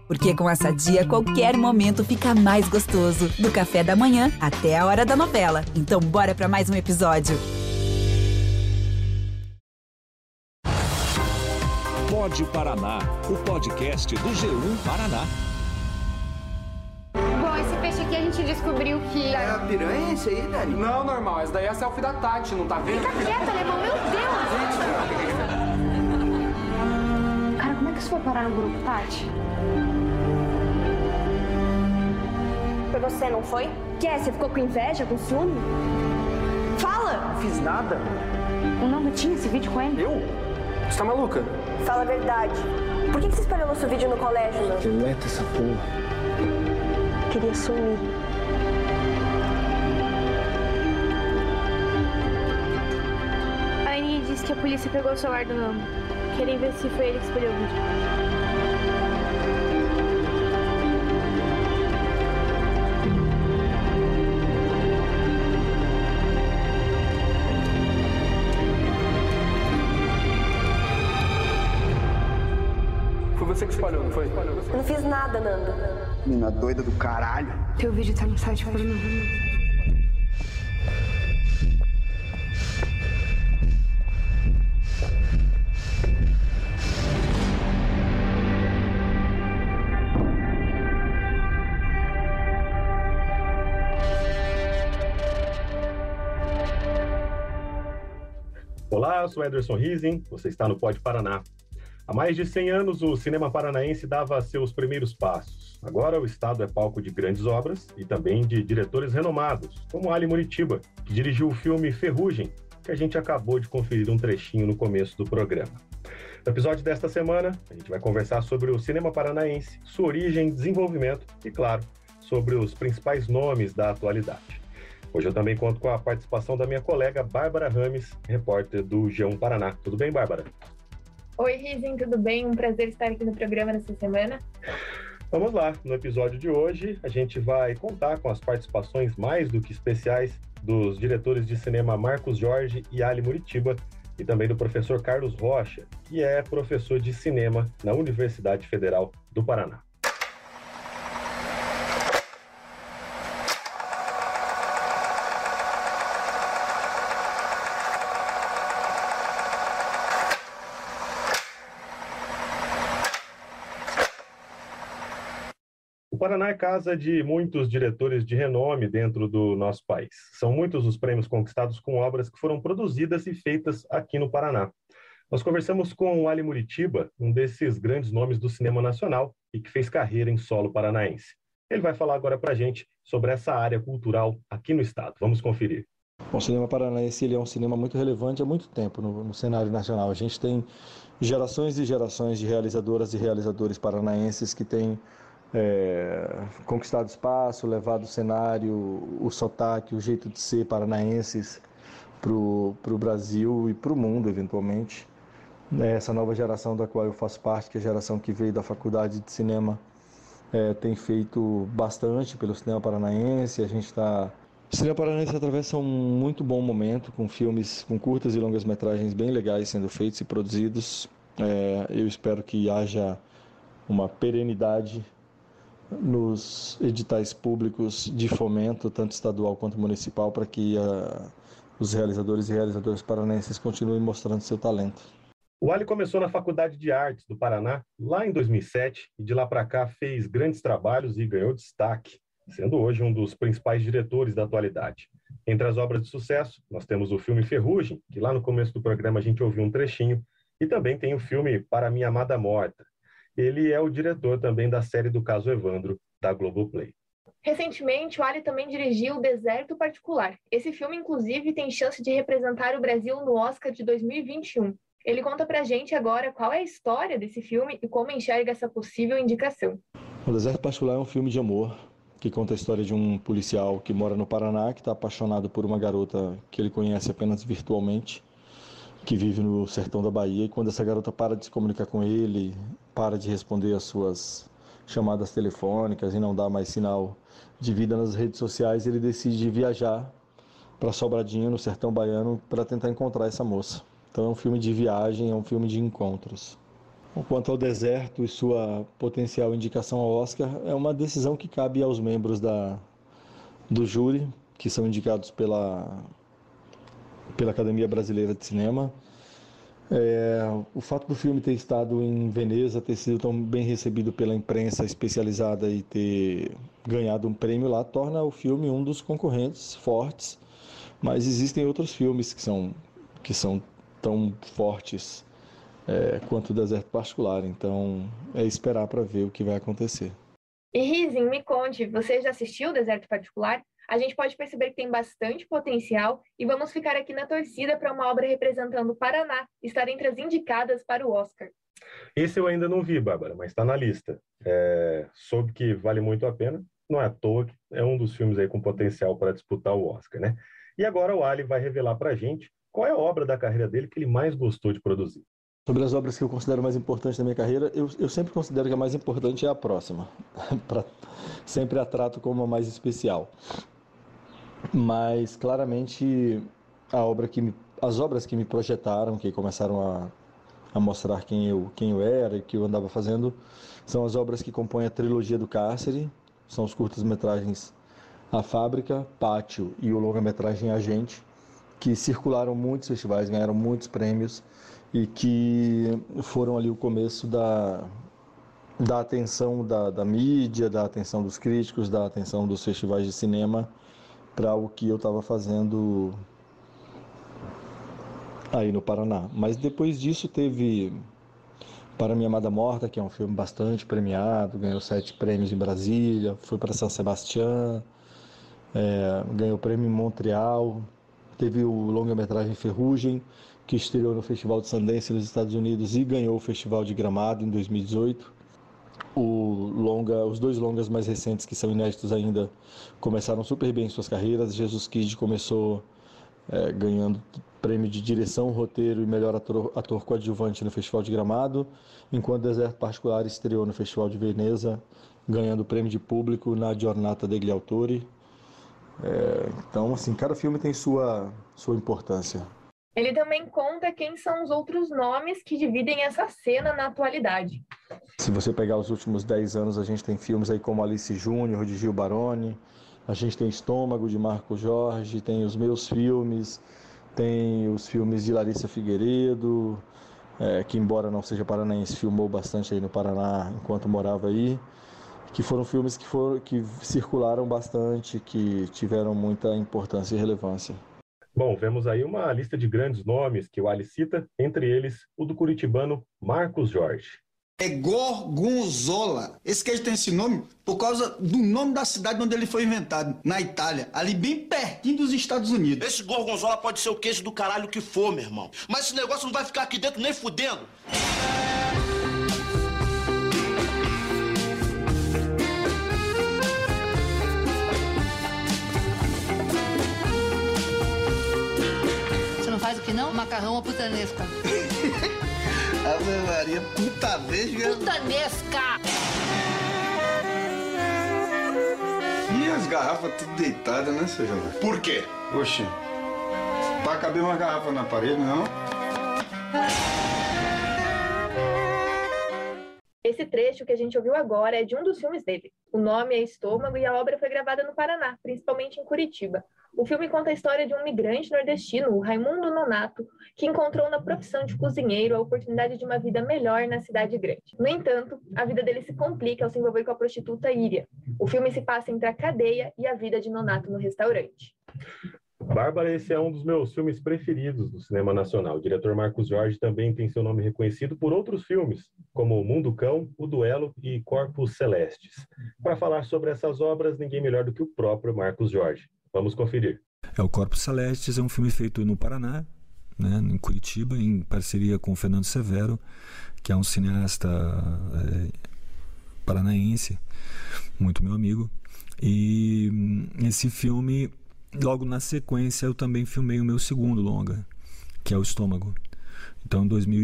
Porque com a Sadia, qualquer momento fica mais gostoso. Do café da manhã até a hora da novela. Então bora pra mais um episódio. Pode Paraná, o podcast do G1 Paraná. Bom, esse peixe aqui a gente descobriu que... É a piranha esse aí, Dani? Não, normal, essa daí é a selfie da Tati, não tá vendo? Fica quieto, alemão, meu Deus! Cara, como é que isso foi parar no grupo, Tati? Foi você, não foi? Você ficou com inveja, com ciúme? Fala! Não fiz nada. O Nando tinha esse vídeo com ele? Eu? Você tá maluca? Fala a verdade. Por que você espalhou nosso vídeo no colégio, Nando? Deleta essa porra. Queria sumir. A Aninha disse que a polícia pegou o celular do Nando. Querem ver se foi ele que espalhou o vídeo. Você que espalhou, não foi? Eu não fiz nada, Nando. Menina doida do caralho. Teu vídeo tá no site pornô. Olá, eu sou Ederson Riesen, você está no Pode Paraná. Há mais de 100 anos, o cinema paranaense dava seus primeiros passos. Agora, o estado é palco de grandes obras e também de diretores renomados, como Ali Muritiba, que dirigiu o filme Ferrugem, que a gente acabou de conferir um trechinho no começo do programa. No episódio desta semana, a gente vai conversar sobre o cinema paranaense, sua origem, desenvolvimento e, claro, sobre os principais nomes da atualidade. Hoje eu também conto com a participação da minha colega Bárbara Rames, repórter do G1 Paraná. Tudo bem, Bárbara? Oi, Riesen, tudo bem? Um prazer estar aqui no programa nessa semana. Vamos lá, no episódio de hoje a gente vai contar com as participações mais do que especiais dos diretores de cinema Marcos Jorge e Ali Muritiba e também do professor Carlos Rocha, que é professor de cinema na Universidade Federal do Paraná. O Paraná é casa de muitos diretores de renome dentro do nosso país. São muitos os prêmios conquistados com obras que foram produzidas e feitas aqui no Paraná. Nós conversamos com o Ali Muritiba, um desses grandes nomes do cinema nacional e que fez carreira em solo paranaense. Ele vai falar agora para a gente sobre essa área cultural aqui no estado. Vamos conferir. Bom, o cinema paranaense ele é um cinema muito relevante há muito tempo no cenário nacional. A gente tem gerações e gerações de realizadoras e realizadores paranaenses que têm conquistado espaço, levado o cenário, o sotaque, o jeito de ser paranaenses para o Brasil e para o mundo, eventualmente. Essa nova geração da qual eu faço parte, que é a geração que veio da faculdade de cinema, tem feito bastante pelo cinema paranaense. O cinema paranaense atravessa um muito bom momento, com filmes, com curtas e longas metragens bem legais sendo feitos e produzidos. Eu espero que haja uma perenidade nos editais públicos de fomento, tanto estadual quanto municipal, para que os realizadores e realizadoras paranaenses continuem mostrando seu talento. O Ali começou na Faculdade de Artes do Paraná, lá em 2007, e de lá para cá fez grandes trabalhos e ganhou destaque, sendo hoje um dos principais diretores da atualidade. Entre as obras de sucesso, nós temos o filme Ferrugem, que lá no começo do programa a gente ouviu um trechinho, e também tem o filme Para Minha Amada Morta. Ele é o diretor também da série do Caso Evandro, da Globoplay. Recentemente, o Ali também dirigiu O Deserto Particular. Esse filme, inclusive, tem chance de representar o Brasil no Oscar de 2021. Ele conta pra gente agora qual é a história desse filme e como enxerga essa possível indicação. O Deserto Particular é um filme de amor que conta a história de um policial que mora no Paraná, que está apaixonado por uma garota que ele conhece apenas virtualmente, que vive no sertão da Bahia, e quando essa garota para de se comunicar com ele, para de responder às suas chamadas telefônicas e não dá mais sinal de vida nas redes sociais, ele decide viajar para Sobradinho, no sertão baiano, para tentar encontrar essa moça. Então é um filme de viagem, é um filme de encontros. Quanto ao Deserto e sua potencial indicação ao Oscar, é uma decisão que cabe aos membros do júri, que são indicados pela Academia Brasileira de Cinema. O fato do filme ter estado em Veneza, ter sido tão bem recebido pela imprensa especializada e ter ganhado um prêmio lá, torna o filme um dos concorrentes fortes, mas existem outros filmes que são tão fortes quanto o Deserto Particular, então é esperar para ver o que vai acontecer. E Rizin, me conte, você já assistiu o Deserto Particular? A gente pode perceber que tem bastante potencial e vamos ficar aqui na torcida para uma obra representando o Paraná estar entre as indicadas para o Oscar. Esse eu ainda não vi, Bárbara, mas está na lista. Soube que vale muito a pena, não é à toa que é um dos filmes aí com potencial para disputar o Oscar, né? E agora o Ali vai revelar para a gente qual é a obra da carreira dele que ele mais gostou de produzir. Sobre as obras que eu considero mais importantes da minha carreira, eu sempre considero que a mais importante é a próxima. Sempre a trato como a mais especial. Mas, claramente, as obras que me projetaram, que começaram a mostrar quem eu era e o que eu andava fazendo, são as obras que compõem a trilogia do Cárcere, são os curtas-metragens A Fábrica, Pátio e o longa-metragem Agente, que circularam muitos festivais, ganharam muitos prêmios e que foram ali o começo da atenção da mídia, da atenção dos críticos, da atenção dos festivais de cinema para o que eu estava fazendo aí no Paraná. Mas depois disso teve Para Minha Amada Morta, que é um filme bastante premiado, ganhou 7 prêmios em Brasília, foi para São Sebastião, ganhou prêmio em Montreal, teve o longa-metragem Ferrugem, que estreou no Festival de Sundance nos Estados Unidos e ganhou o Festival de Gramado em 2018. Os 2 longas mais recentes, que são inéditos ainda, começaram super bem em suas carreiras. Jesus Kid começou ganhando prêmio de direção, roteiro e melhor ator coadjuvante no Festival de Gramado, enquanto Deserto Particular estreou no Festival de Veneza, ganhando prêmio de público na Giornata degli Autori. Então, assim, cada filme tem sua importância. Ele também conta quem são os outros nomes que dividem essa cena na atualidade. Se você pegar os últimos 10 anos, a gente tem filmes aí como Alice Júnior, de Gil Baroni, a gente tem Estômago, de Marco Jorge, tem os meus filmes, tem os filmes de Larissa Figueiredo, que embora não seja paranaense, filmou bastante aí no Paraná enquanto morava aí, que foram filmes que circularam bastante, que tiveram muita importância e relevância. Bom, vemos aí uma lista de grandes nomes que o Ali cita, entre eles o do curitibano Marcos Jorge. É Gorgonzola. Esse queijo tem esse nome por causa do nome da cidade onde ele foi inventado, na Itália, ali bem pertinho dos Estados Unidos. Esse Gorgonzola pode ser o queijo do caralho que for, meu irmão. Mas esse negócio não vai ficar aqui dentro nem fudendo. Faz o que não? Macarrão ou putanesca? Ave Maria, putanesca. Putanesca! E as garrafas tudo deitadas, né, seu Jovem? Por quê? Oxe, pra caber uma garrafa na parede, não? Esse trecho que a gente ouviu agora é de um dos filmes dele. O nome é Estômago e a obra foi gravada no Paraná, principalmente em Curitiba. O filme conta a história de um migrante nordestino, o Raimundo Nonato, que encontrou na profissão de cozinheiro a oportunidade de uma vida melhor na cidade grande. No entanto, a vida dele se complica ao se envolver com a prostituta Íria. O filme se passa entre a cadeia e a vida de Nonato no restaurante. Bárbara, esse é um dos meus filmes preferidos do cinema nacional. O diretor Marcos Jorge também tem seu nome reconhecido por outros filmes, como O Mundo Cão, O Duelo e Corpos Celestes. Para falar sobre essas obras, ninguém melhor do que o próprio Marcos Jorge. Vamos conferir. O Corpos Celestes é um filme feito no Paraná, né, em Curitiba, em parceria com o Fernando Severo, que é um cineasta paranaense, muito meu amigo. E esse filme, logo na sequência, eu também filmei o meu segundo longa, que é O Estômago. Então, em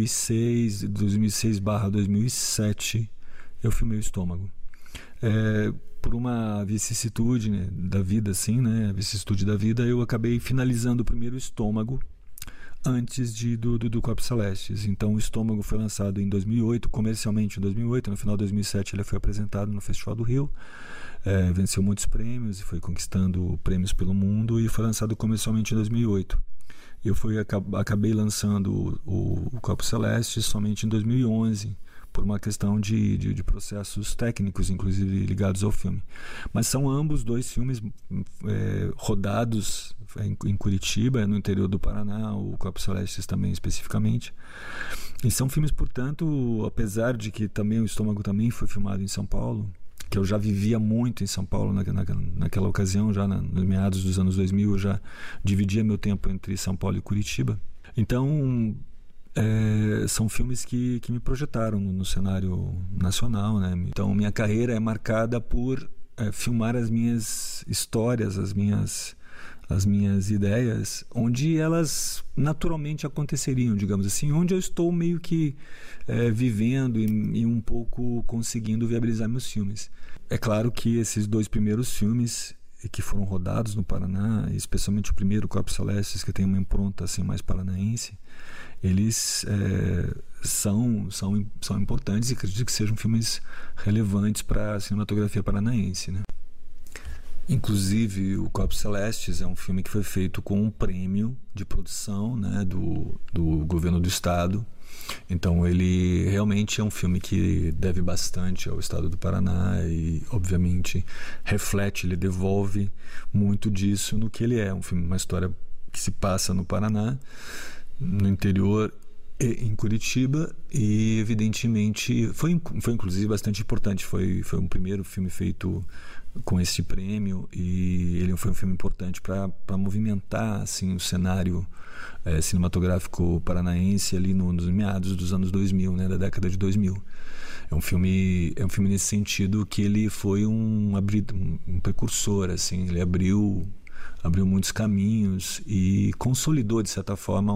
2006/2007, eu filmei O Estômago. Por uma vicissitude, né, da vida, assim, né? A vicissitude da vida, eu acabei finalizando o primeiro Estômago antes do Corpos Celestes. Então o Estômago foi lançado em 2008, comercialmente em 2008, no final de 2007 ele foi apresentado no Festival do Rio, venceu muitos prêmios e foi conquistando prêmios pelo mundo e foi lançado comercialmente em 2008. Eu acabei lançando o Corpos Celestes somente em 2011, por uma questão de processos técnicos, inclusive ligados ao filme. Mas são ambos dois filmes rodados em Curitiba, no interior do Paraná, o Corpos Celestes também especificamente. E são filmes, portanto, apesar de que também o Estômago também foi filmado em São Paulo, que eu já vivia muito em São Paulo naquela ocasião, já nos meados dos anos 2000, eu já dividia meu tempo entre São Paulo e Curitiba. Então, são filmes que me projetaram no cenário nacional, né? Então, minha carreira é marcada por filmar as minhas histórias, as minhas ideias, onde elas naturalmente aconteceriam, digamos assim, onde eu estou meio que vivendo e um pouco conseguindo viabilizar meus filmes. É claro que esses dois primeiros filmes que foram rodados no Paraná, especialmente o primeiro, Corpos Celestes, que tem uma impronta assim, mais paranaense, eles são importantes e acredito que sejam filmes relevantes para a cinematografia paranaense, né? Inclusive, o Corpos Celestes é um filme que foi feito com um prêmio de produção, né, do governo do estado. Então, ele realmente é um filme que deve bastante ao estado do Paraná e, obviamente, reflete, ele devolve muito disso no que ele é. Um filme, uma história que se passa no Paraná, no interior e em Curitiba, e evidentemente foi inclusive bastante importante. Foi um primeiro filme feito com esse prêmio e ele foi um filme importante para movimentar assim o cenário cinematográfico paranaense ali nos meados dos anos 2000, né, da década de 2000. É um filme nesse sentido que ele foi um precursor, assim, ele abriu muitos caminhos e consolidou de certa forma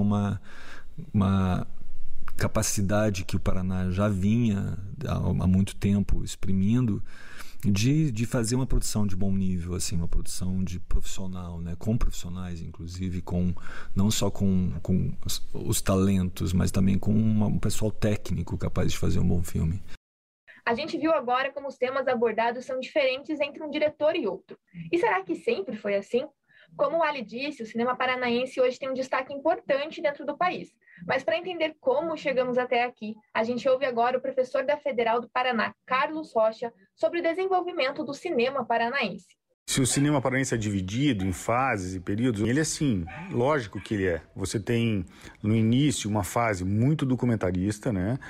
uma capacidade que o Paraná já vinha há muito tempo exprimindo de fazer uma produção de bom nível, assim, uma produção de profissional, né, com profissionais, inclusive, não só com os talentos, mas também com um pessoal técnico capaz de fazer um bom filme. A gente viu agora como os temas abordados são diferentes entre um diretor e outro. E será que sempre foi assim? Como o Ali disse, o cinema paranaense hoje tem um destaque importante dentro do país. Mas para entender como chegamos até aqui, a gente ouve agora o professor da Federal do Paraná, Carlos Rocha, sobre o desenvolvimento do cinema paranaense. Se o cinema paranaense é dividido em fases e períodos, ele é sim, lógico que ele é. Você tem no início uma fase muito documentarista, né,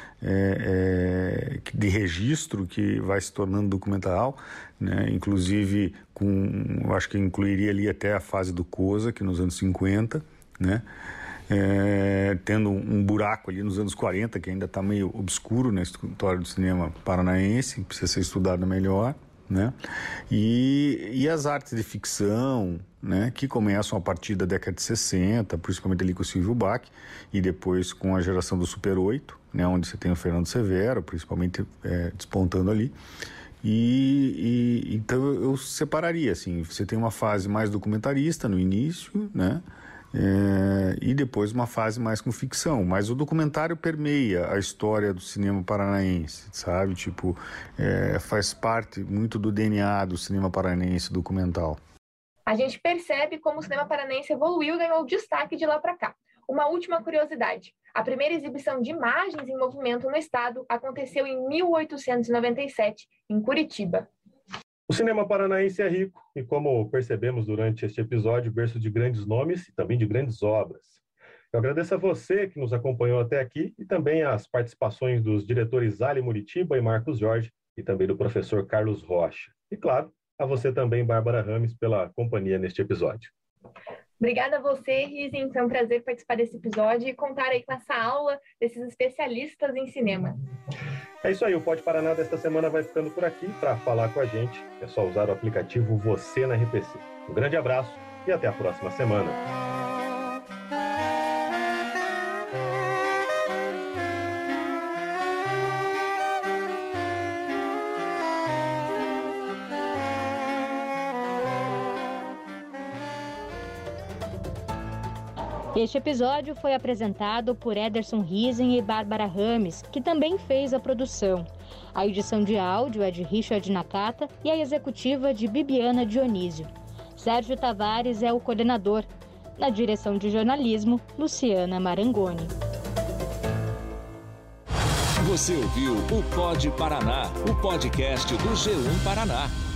de registro que vai se tornando documental, né, inclusive eu acho que incluiria ali até a fase do Koza, que nos anos 50, né, tendo um buraco ali nos anos 40, que ainda está meio obscuro na história do cinema paranaense, precisa ser estudado melhor, né? E as artes de ficção, né, que começam a partir da década de 60, principalmente ali com o Silvio Bach, e depois com a geração do Super 8, né, onde você tem o Fernando Severo, principalmente despontando ali. Então eu separaria, assim, você tem uma fase mais documentarista no início, né? E depois uma fase mais com ficção, mas o documentário permeia a história do cinema paranaense, sabe? Tipo, faz parte muito do DNA do cinema paranaense documental. A gente percebe como o cinema paranaense evoluiu e ganhou destaque de lá para cá. Uma última curiosidade: a primeira exibição de imagens em movimento no estado aconteceu em 1897, em Curitiba. O cinema paranaense é rico e, como percebemos durante este episódio, berço de grandes nomes e também de grandes obras. Eu agradeço a você que nos acompanhou até aqui e também as participações dos diretores Ali Muritiba e Marcos Jorge e também do professor Carlos Rocha. E, claro, a você também, Bárbara Rames, pela companhia neste episódio. Obrigada a você, Rizin. Foi um prazer participar desse episódio e contar aí com essa aula desses especialistas em cinema. É isso aí, o Pode Paraná desta semana vai ficando por aqui. Para falar com a gente, é só usar o aplicativo Você na RPC. Um grande abraço e até a próxima semana. Este episódio foi apresentado por Ederson Riesen e Bárbara Rames, que também fez a produção. A edição de áudio é de Richard Nakata e a executiva de Bibiana Dionísio. Sérgio Tavares é o coordenador. Na direção de jornalismo, Luciana Marangoni. Você ouviu o Pod Paraná, o podcast do G1 Paraná.